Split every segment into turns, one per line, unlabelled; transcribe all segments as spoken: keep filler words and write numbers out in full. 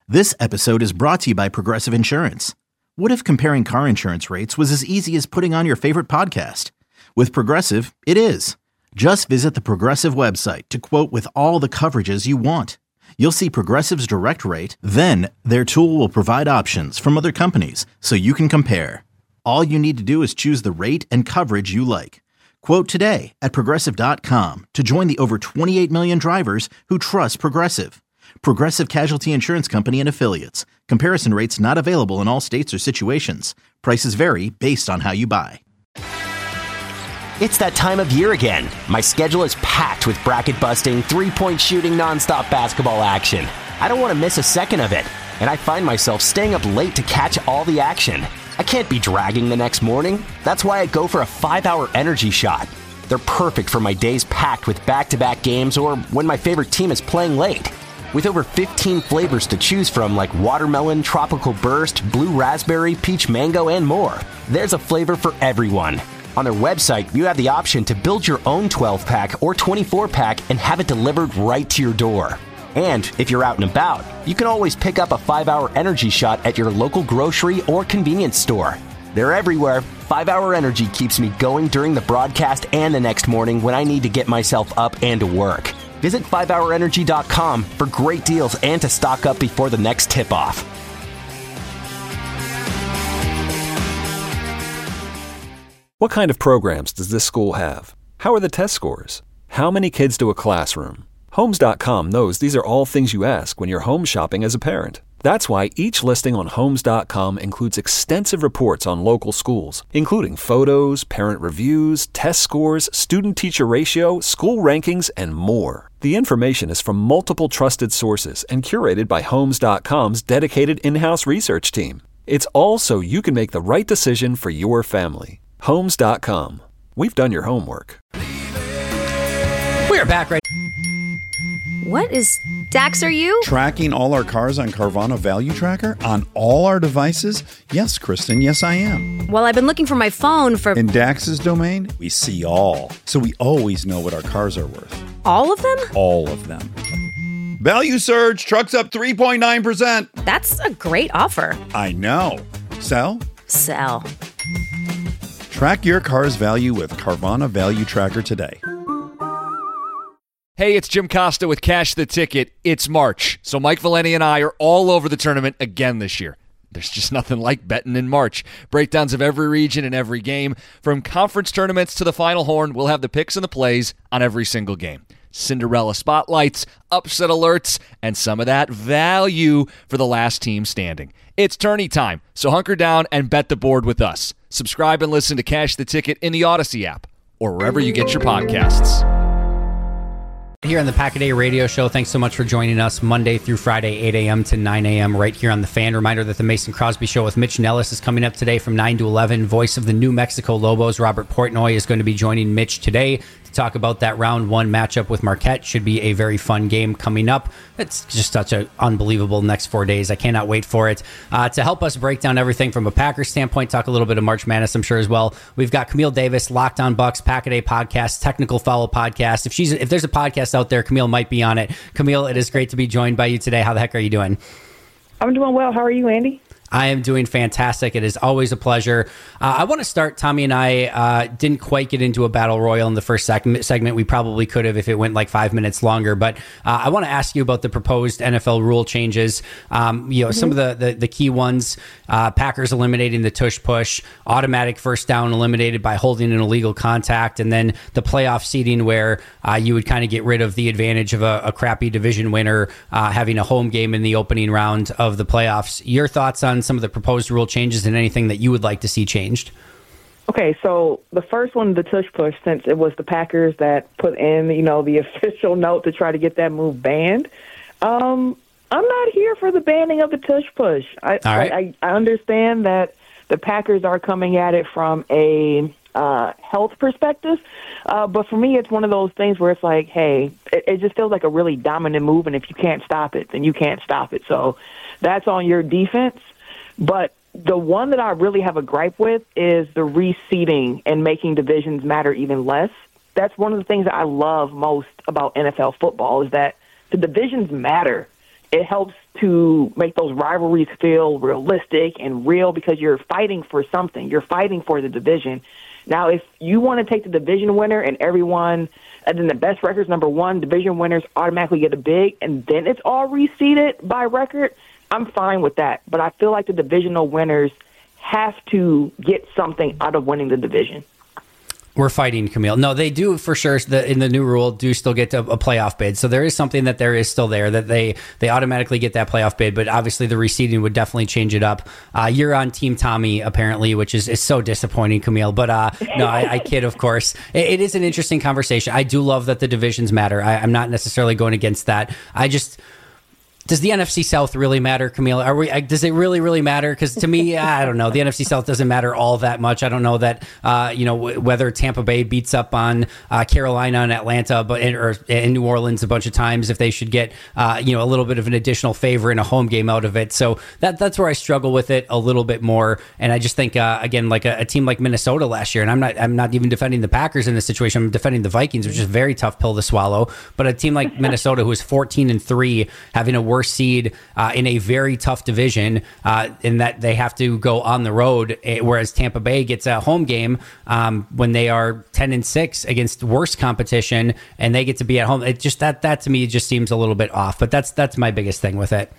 This episode is brought to you by Progressive Insurance. What if comparing car insurance rates was as easy as putting on your favorite podcast? With Progressive, it is. Just visit the Progressive website to quote with all the coverages you want. You'll see Progressive's direct rate, then their tool will provide options from other companies so you can compare. All you need to do is choose the rate and coverage you like. Quote today at progressive dot com to join the over twenty-eight million drivers who trust Progressive. Progressive Casualty Insurance Company and Affiliates. Comparison rates not available in all states or situations. Prices vary based on how you buy.
It's that time of year again. My schedule is packed with bracket-busting, three-point shooting, nonstop basketball action. I don't want to miss a second of it, and I find myself staying up late to catch all the action. I can't be dragging the next morning. That's why I go for a five-hour energy shot. They're perfect for my days packed with back-to-back games or when my favorite team is playing late. With over fifteen flavors to choose from like watermelon, tropical burst, blue raspberry, peach mango, and more, there's a flavor for everyone. On their website, you have the option to build your own twelve-pack or twenty-four-pack and have it delivered right to your door. And if you're out and about, you can always pick up a five-hour energy shot at your local grocery or convenience store. They're everywhere. five-hour Energy keeps me going during the broadcast and the next morning when I need to get myself up and to work. Visit five hour energy dot com for great deals and to stock up before the next tip-off.
What kind of programs does this school have? How are the test scores? How many kids do a classroom? Homes dot com knows these are all things you ask when you're home shopping as a parent. That's why each listing on Homes dot com includes extensive reports on local schools, including photos, parent reviews, test scores, student-teacher ratio, school rankings, and more. The information is from multiple trusted sources and curated by Homes dot com's dedicated in-house research team. It's all so you can make the right decision for your family. Homes dot com. We've done your homework.
We're back right.
What is Dax, are you?
Tracking all our cars on Carvana Value Tracker on all our devices? Yes, Kristen, yes I am.
Well, I've been looking for my phone for...
In Dax's domain, we see all. So we always know what our cars are worth.
All of them?
All of them. Value surge, trucks up three point nine percent.
That's a great offer.
I know. Sell?
Sell.
Track your car's value with Carvana Value Tracker today.
Hey, it's Jim Costa with Cash the Ticket. It's March, so Mike Valeni and I are all over the tournament again this year. There's just nothing like betting in March. Breakdowns of every region and every game. From conference tournaments to the Final Horn, we'll have the picks and the plays on every single game. Cinderella spotlights, upset alerts, and some of that value for the last team standing. It's tourney time, so hunker down and bet the board with us. Subscribe and listen to Cash the Ticket in the Odyssey app or wherever you get your podcasts.
Here on the Pack-A-Day Radio Show, thanks so much for joining us Monday through Friday, eight a.m. to nine a.m. right here on The Fan. Reminder that the Mason Crosby Show with Mitch Nellis is coming up today from nine to eleven. Voice of the New Mexico Lobos, Robert Portnoy, is going to be joining Mitch today to talk about that round one matchup with Marquette. Should be a very fun game coming up. It's just such an unbelievable next four days. I cannot wait for it. Uh, to help us break down everything from a Packers standpoint, talk a little bit of March Madness, I'm sure, as well. We've got Camille Davis, Locked On Bucks, Pack-A-Day Podcast, Technical Foul Podcast. If she's if there's a podcast out there, Camille might be on it. Camille, it is great to be joined by you today. How the heck are you doing?
I'm doing well. How are you, Andy?
I am doing fantastic. It is always a pleasure. Uh, I want to start. Tommy and I uh, didn't quite get into a battle royal in the first seg- segment. We probably could have if it went like five minutes longer. But uh, I want to ask you about the proposed N F L rule changes. Um, you know, mm-hmm. some of the, the, the key ones, uh, Packers eliminating the tush push, automatic first down eliminated by holding an illegal contact, and then the playoff seeding where uh, you would kind of get rid of the advantage of a, a crappy division winner uh, having a home game in the opening round of the playoffs. Your thoughts on some of the proposed rule changes and anything that you would like to see changed?
Okay, so the first one, the tush push, since it was the Packers that put in, you know, the official note to try to get that move banned. Um, I'm not here for the banning of the tush push. I,
All right.
I, I understand that the Packers are coming at it from a uh, health perspective, uh, but for me, it's one of those things where it's like, hey, it, it just feels like a really dominant move, and if you can't stop it, then you can't stop it. So that's on your defense. But the one that I really have a gripe with is the reseeding and making divisions matter even less. That's one of the things that I love most about N F L football is that the divisions matter. it helps to make those rivalries feel realistic and real because you're fighting for something. You're fighting for the division. Now, if you want to take the division winner and everyone, and then the best records, number one, division winners automatically get a big, and then it's all reseeded by record, I'm fine with that. But I feel like the divisional winners have to get something out of winning the division.
We're fighting, Camille. No, they do for sure. The, in the new rule, do still get a, a playoff bid. So there is something that there is still there that they they automatically get that playoff bid. But obviously, the reseeding would definitely change it up. Uh, you're on Team Tommy apparently, which is, is so disappointing, Camille. But uh, no, I, I kid, of course. It, it is an interesting conversation. I do love that the divisions matter. I, I'm not necessarily going against that. I just. Does the N F C South really matter, Camille? Are we? Does it really, really matter? Because to me, I don't know. The N F C South doesn't matter all that much. I don't know that uh, you know w- whether Tampa Bay beats up on uh, Carolina and Atlanta, but in, or in New Orleans a bunch of times, if they should get uh, you know a little bit of an additional favor in a home game out of it. So that that's where I struggle with it a little bit more. And I just think uh, again, like a, a team like Minnesota last year, and I'm not I'm not even defending the Packers in this situation. I'm defending the Vikings, which is a very tough pill to swallow. But a team like Minnesota, who is fourteen and three, having a worse seed. Uh, in a very tough division, uh, in that they have to go on the road, whereas Tampa Bay gets a home game um, when they are ten and six against worse competition, and they get to be at home. It just that that to me just seems a little bit off. But that's that's my biggest thing with it.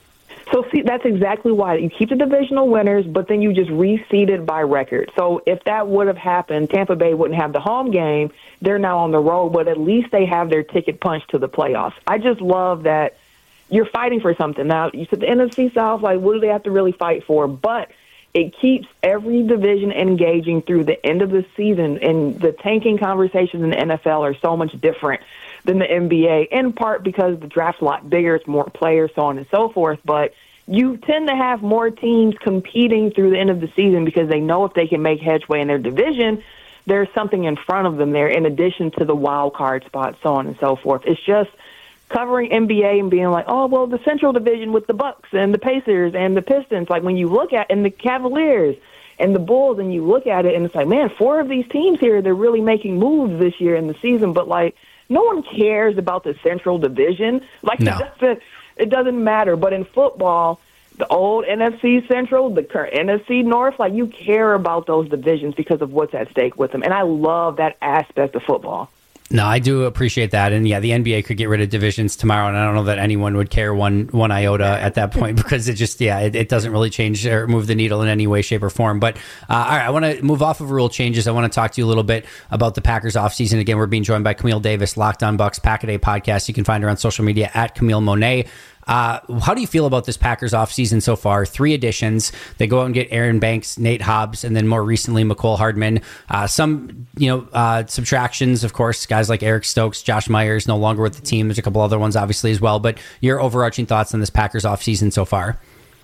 So, see, that's exactly why. You keep the divisional winners, but then you just reseeded by record. So if that would have happened, Tampa Bay wouldn't have the home game. They're now on the road, but at least they have their ticket punched to the playoffs. I just love that. You're fighting for something. Now, you said the N F C South, like, what do they have to really fight for? But it keeps every division engaging through the end of the season, and the tanking conversations in the N F L are so much different than the N B A, in part because the draft's a lot bigger, it's more players, so on and so forth. But you tend to have more teams competing through the end of the season because they know if they can make headway in their division, there's something in front of them there in addition to the wild card spot, so on and so forth. It's just covering N B A and being like, oh, well, the Central Division with the Bucks and the Pacers and the Pistons, like when you look at, and the Cavaliers and the Bulls, and you look at it and it's like, man, four of these teams here, they're really making moves this year in the season, but like no one cares about the Central Division. Like no. it, doesn't, it doesn't matter. But in football, the old N F C Central, the current N F C North, like you care about those divisions because of what's at stake with them. And I love that aspect of football.
No, I do appreciate that. And yeah, the N B A could get rid of divisions tomorrow, and I don't know that anyone would care one one iota at that point because it just, yeah, it, it doesn't really change or move the needle in any way, shape, or form. But uh, all right, I want to move off of rule changes. I want to talk to you a little bit about the Packers offseason. Again, we're being joined by Camille Davis, Locked On Bucks, Pack-A-Day podcast. You can find her on social media at Camille Monet. Uh, how do you feel about this Packers offseason so far? Three additions. They go out and get Aaron Banks, Nate Hobbs, and then more recently, Mecole Hardman. Uh, some, you know, uh, subtractions, of course, guys like Eric Stokes, Josh Myers, no longer with the team. There's a couple other ones, obviously, as well. But your overarching thoughts on this Packers offseason so far?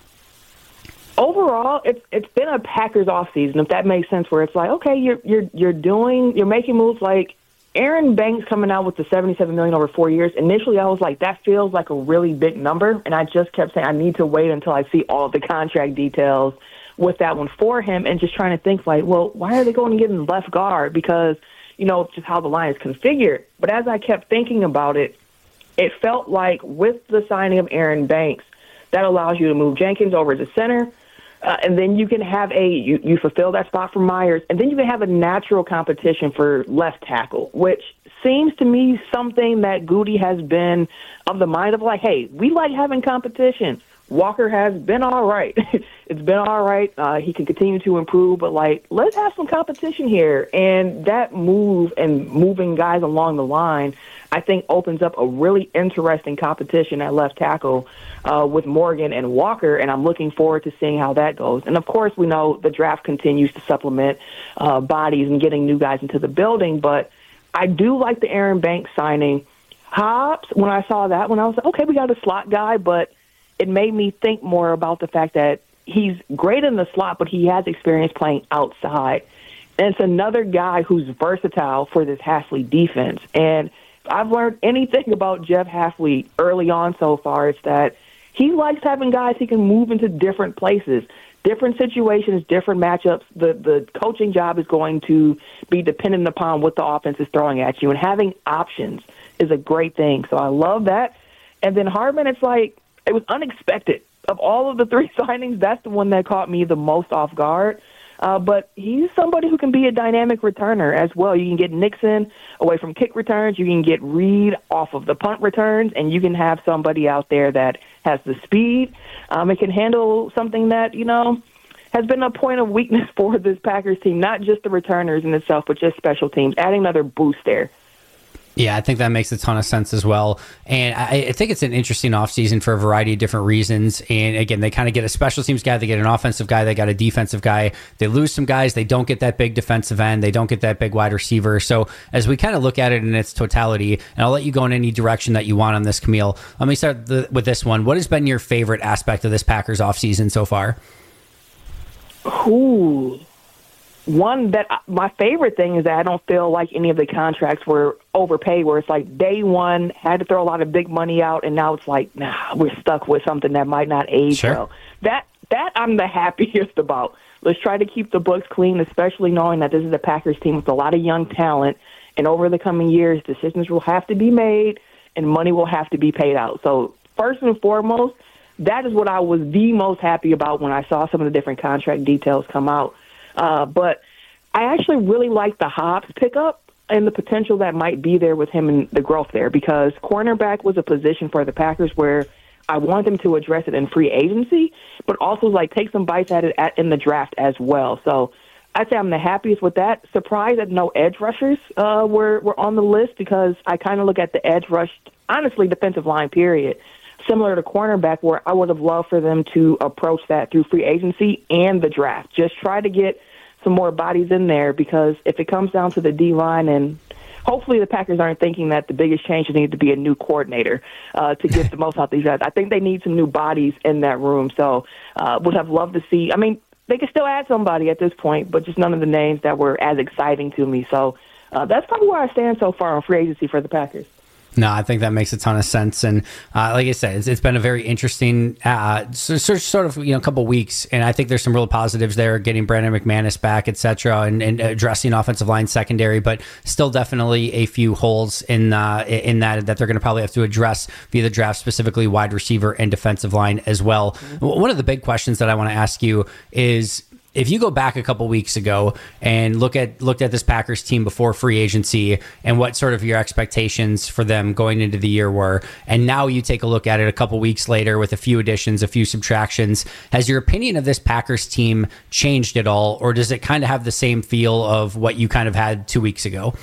Overall, it's it's been a Packers offseason, if that makes sense, where it's like, okay, you're you're you're doing, you're making moves like Aaron Banks coming out with the seventy-seven million dollars over four years. Initially, I was like, that feels like a really big number. And I just kept saying, I need to wait until I see all of the contract details with that one for him, and just trying to think like, well, why are they going to get in left guard? Because, you know, just how the line is configured. But as I kept thinking about it, it felt like with the signing of Aaron Banks, that allows you to move Jenkins over to center. Uh, and then you can have a, you, you fulfill that spot for Myers, and then you can have a natural competition for left tackle, which seems to me something that Goody has been of the mind of like, hey, we like having competition. Walker has been all right. It's been all right. Uh, he can continue to improve, but like, let's have some competition here. And that move and moving guys along the line, I think opens up a really interesting competition at left tackle uh, with Morgan and Walker, and I'm looking forward to seeing how that goes. And, of course, we know the draft continues to supplement uh, bodies and getting new guys into the building, but I do like the Aaron Banks signing. Hobbs, when I saw that one, I was like, okay, we got a slot guy, but it made me think more about the fact that he's great in the slot, but he has experience playing outside. And it's another guy who's versatile for this Hafley defense. And I've learned anything about Jeff Hafley early on so far, it's that he likes having guys he can move into different places, different situations, different matchups. The the coaching job is going to be dependent upon what the offense is throwing at you, and having options is a great thing. So I love that. And then Hardman, it's like, it was unexpected. Of all of the three signings, that's the one that caught me the most off guard. Uh, but he's somebody who can be a dynamic returner as well. You can get Nixon away from kick returns. You can get Reed off of the punt returns, and you can have somebody out there that has the speed. Um, it can handle something that, you know, has been a point of weakness for this Packers team, not just the returners in itself, but just special teams, adding another boost there.
Yeah, I think that makes a ton of sense as well. And I, I think it's an interesting offseason for a variety of different reasons. And again, they kind of get a special teams guy, they get an offensive guy, they got a defensive guy. They lose some guys, they don't get that big defensive end, they don't get that big wide receiver. So as we kind of look at it in its totality, and I'll let you go in any direction that you want on this, Camille. Let me start the, with this one. What has been your favorite aspect of this Packers offseason so far?
Ooh. One that my favorite thing is that I don't feel like any of the contracts were overpaid, where it's like day one had to throw a lot of big money out, and now it's like, nah, we're stuck with something that might not age
sure.
well. That that I'm the happiest about. Let's try to keep the books clean, especially knowing that this is a Packers team with a lot of young talent, and over the coming years, decisions will have to be made, and money will have to be paid out. So first and foremost, that is what I was the most happy about when I saw some of the different contract details come out. Uh, but I actually really like the Hobbs pickup and the potential that might be there with him and the growth there, because cornerback was a position for the Packers where I want them to address it in free agency, but also like take some bites at it at, in the draft as well. So I'd say I'm the happiest with that. Surprised that no edge rushers uh, were, were on the list, because I kind of look at the edge rush, honestly, defensive line period, similar to cornerback, where I would have loved for them to approach that through free agency and the draft. Just try to get some more bodies in there, because if it comes down to the D-line, and hopefully the Packers aren't thinking that the biggest change is need to be a new coordinator uh, to get the most out of these guys. I think they need some new bodies in that room. So uh, would have loved to see. I mean, they could still add somebody at this point, but just none of the names that were as exciting to me. So uh, that's probably where I stand so far on free agency for the Packers.
No, I think that makes a ton of sense. And uh, like I said, it's, it's been a very interesting uh, so, so, sort of, you know, couple weeks. And I think there's some real positives there, getting Brandon McManus back, et cetera, and, and addressing offensive line secondary, but still definitely a few holes in uh, in that that they're going to probably have to address via the draft, specifically wide receiver and defensive line as well. Mm-hmm. One of the big questions that I want to ask you is, if you go back a couple weeks ago and look at looked at this Packers team before free agency and what sort of your expectations for them going into the year were, and now you take a look at it a couple weeks later with a few additions, a few subtractions, has your opinion of this Packers team changed at all, or does it kind of have the same feel of what you kind of had two weeks ago?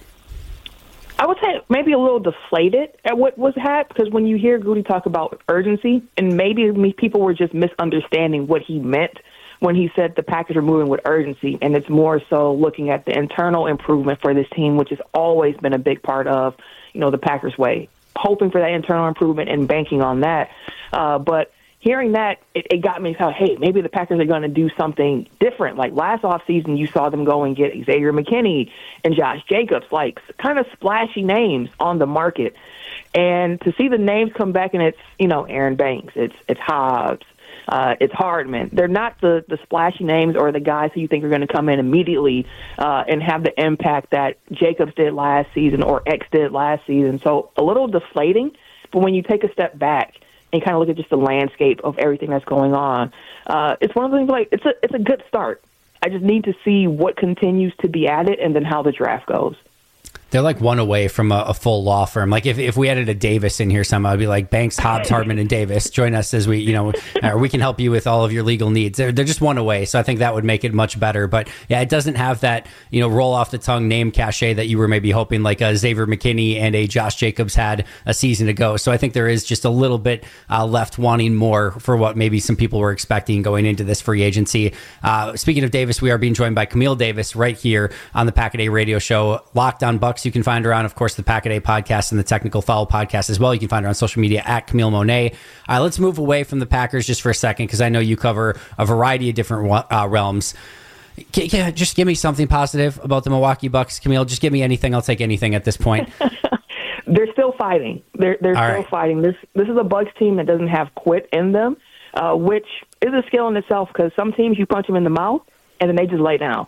I would say maybe a little deflated at what was had, because when you hear Goody talk about urgency, and maybe people were just misunderstanding what he meant when he said the Packers are moving with urgency, and it's more so looking at the internal improvement for this team, which has always been a big part of, you know, the Packers way, hoping for that internal improvement and banking on that. Uh, but hearing that, it, it got me thought, hey, maybe the Packers are going to do something different. Like last offseason, you saw them go and get Xavier McKinney and Josh Jacobs, like kind of splashy names on the market. And to see the names come back, and it's, you know, Aaron Banks, it's it's Hobbs, Uh, it's Hardman. They're not the, the splashy names or the guys who you think are going to come in immediately uh, and have the impact that Jacobs did last season or X did last season. So a little deflating, but when you take a step back and kind of look at just the landscape of everything that's going on, uh, it's one of the things like it's a it's a good start. I just need to see what continues to be added and then how the draft goes.
They're like one away from a, a full law firm. Like if, if we added a Davis in here somehow, I'd be like Banks, Hobbs, Hardman, and Davis. Join us as we, you know, or we can help you with all of your legal needs. They're, they're just one away. So I think that would make it much better. But yeah, it doesn't have that, you know, roll off the tongue name cachet that you were maybe hoping like a Xavier McKinney and a Josh Jacobs had a season ago. So I think there is just a little bit uh, left wanting more for what maybe some people were expecting going into this free agency. Uh, speaking of Davis, we are being joined by Camille Davis right here on the Pack a Day radio show. Locked on Bucks. You can find her on, of course, the Pack a Day podcast and the Technical Foul podcast as well. You can find her on social media at Camille Monet. All right, let's move away from the Packers just for a second, because I know you cover a variety of different uh, realms. Can, can, just give me something positive about the Milwaukee Bucks, Camille. Just give me anything. I'll take anything at this point.
They're still fighting. They're they're
All
still
right.
fighting. This this is a Bucks team that doesn't have quit in them, uh, which is a skill in itself, because some teams you punch them in the mouth and then they just lay down.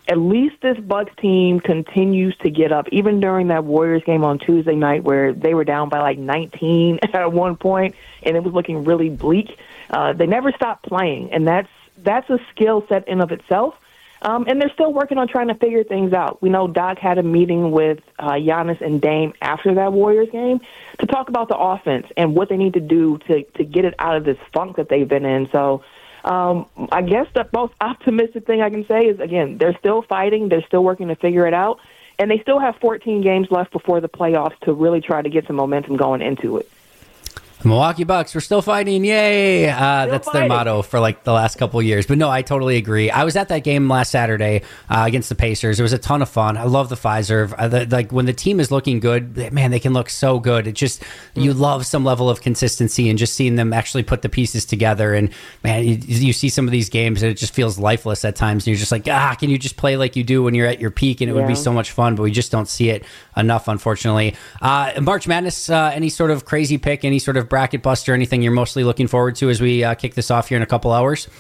at least this Bucks team continues to get up, even during that Warriors game on Tuesday night where they were down by like nineteen at one point, and it was looking really bleak. Uh, they never stopped playing, and that's that's a skill set in of itself. Um, and they're still working on trying to figure things out. We know Doc had a meeting with uh, Giannis and Dame after that Warriors game to talk about the offense and what they need to do to, to get it out of this funk that they've been in. So um, I guess the most optimistic thing I can say is, again, they're still fighting. They're still working to figure it out. And they still have fourteen games left before the playoffs to really try to get some momentum going into it.
The Milwaukee Bucks, we're still fighting, yay! Uh, that's
fighting.
Their motto for like the last couple of years. But no, I totally agree. I was at that game last Saturday uh, against the Pacers. It was a ton of fun. I love the Fiserv. Uh, the, like when the team is looking good, man, they can look so good. It just mm. you love some level of consistency and just seeing them actually put the pieces together. And man, you, you see some of these games and it just feels lifeless at times. And you're just like, ah, can you just play like you do when you're at your peak? And it yeah. would be so much fun, but we just don't see it enough, unfortunately. Uh, March Madness, uh, any sort of crazy pick, any sort of bracket buster, anything you're mostly looking forward to as we uh, kick this off here in a couple hours?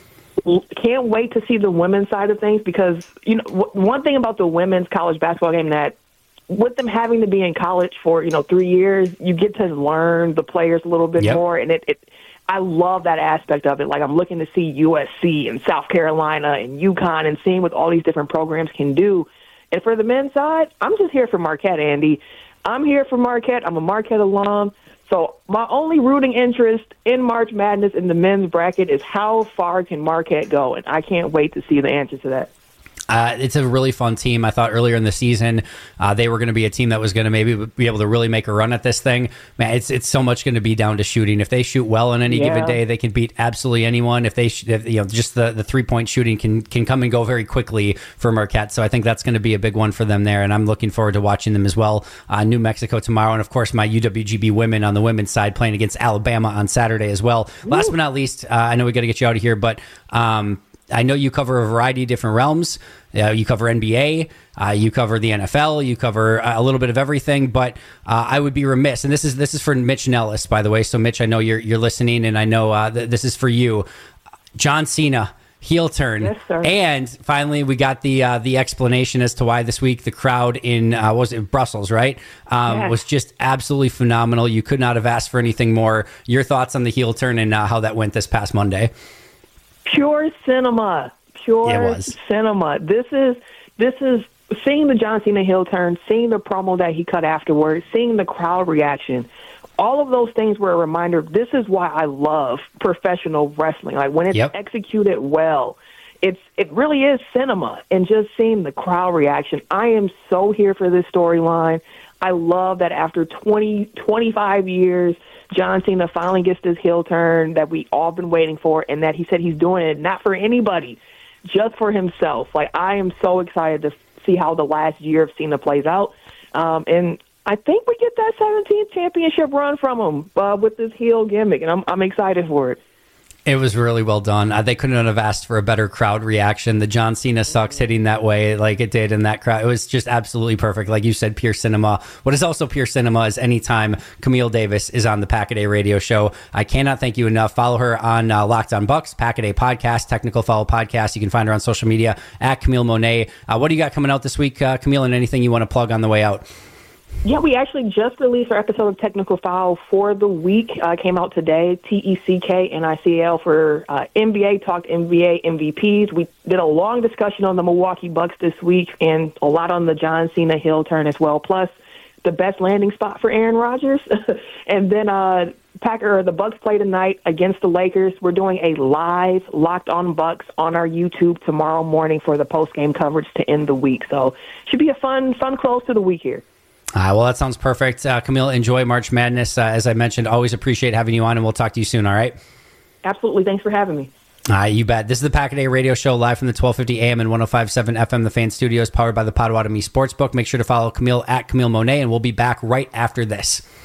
Can't wait to see the women's side of things because, you know, w- one thing about the women's college basketball game that with them having to be in college for, you know, three years, you get to learn the players a little bit yep. more. And it, it, I love that aspect of it. Like I'm looking to see U S C and South Carolina and UConn and seeing what all these different programs can do. And for the men's side, I'm just here for Marquette, Andy. I'm here for Marquette. I'm a Marquette alum. So my only rooting interest in March Madness in the men's bracket is how far can Marquette go, and I can't wait to see the answer to that.
Uh, it's a really fun team. I thought earlier in the season uh, they were going to be a team that was going to maybe be able to really make a run at this thing. Man, it's it's so much going to be down to shooting. If they shoot well on any yeah. given day, they can beat absolutely anyone. If they, sh- if, you know, just the, the three point shooting can can come and go very quickly for Marquette. So I think that's going to be a big one for them there, and I'm looking forward to watching them as well. Uh, New Mexico tomorrow, and of course my U W G B women on the women's side playing against Alabama on Saturday as well. Woo. Last but not least, uh, I know we got to get you out of here, but. Um, I know you cover a variety of different realms. Uh, you cover N B A, uh, you cover the N F L, you cover a little bit of everything. But uh, I would be remiss, and this is this is for Mitch Nellis, by the way. So Mitch, I know you're you're listening, and I know uh, th- this is for you. John Cena, heel turn,
yes, sir.
And finally we got the uh, the explanation as to why this week the crowd in uh, what was it Brussels, right? Um,
yes.
Was just absolutely phenomenal. You could not have asked for anything more. Your thoughts on the heel turn and uh, how that went this past Monday?
Pure cinema, pure
yeah, it was.
cinema. This is this is seeing the John Cena heel turn, seeing the promo that he cut afterwards, seeing the crowd reaction. All of those things were a reminder. This is why I love professional wrestling. Like when it's
yep.
executed well, it's it really is cinema. And just seeing the crowd reaction, I am so here for this storyline. I love that after twenty, twenty-five years. John Cena finally gets this heel turn that we all been waiting for, and that he said he's doing it not for anybody, just for himself. Like, I am so excited to see how the last year of Cena plays out. Um, and I think we get that seventeenth championship run from him uh, with this heel gimmick, and I'm I'm excited for it.
It was really well done. Uh, they couldn't have asked for a better crowd reaction. The John Cena sucks hitting that way like it did in that crowd. It was just absolutely perfect. Like you said, pure cinema. What is also pure cinema is anytime Camille Davis is on the Pack-A-Day radio show. I cannot thank you enough. Follow her on uh, Locked on Bucks, Pack-A-Day podcast, Technical Foul podcast. You can find her on social media at Camille Monet. Uh, what do you got coming out this week, uh, Camille, and anything you want to plug on the way out?
Yeah, we actually just released our episode of Technical Foul for the week. Uh, came out today, T E C K N I C A L for uh, N B A, talked N B A M V Ps. We did a long discussion on the Milwaukee Bucks this week and a lot on the John Cena heel turn as well, plus the best landing spot for Aaron Rodgers. And then uh, Packer, the Bucks play tonight against the Lakers. We're doing a live Locked on Bucks on our YouTube tomorrow morning for the post-game coverage to end the week. So should be a fun, fun close to the week here.
Uh, well, that sounds perfect. Uh, Camille, enjoy March Madness. Uh, as I mentioned, always appreciate having you on, and we'll talk to you soon, all right?
Absolutely. Thanks for having me.
Uh, you bet. This is the Pack-A-Day radio show live from the twelve fifty A M and one oh five point seven F M, the Fan Studios, powered by the Potawatomi Sportsbook. Make sure to follow Camille at Camille Monet, and we'll be back right after this.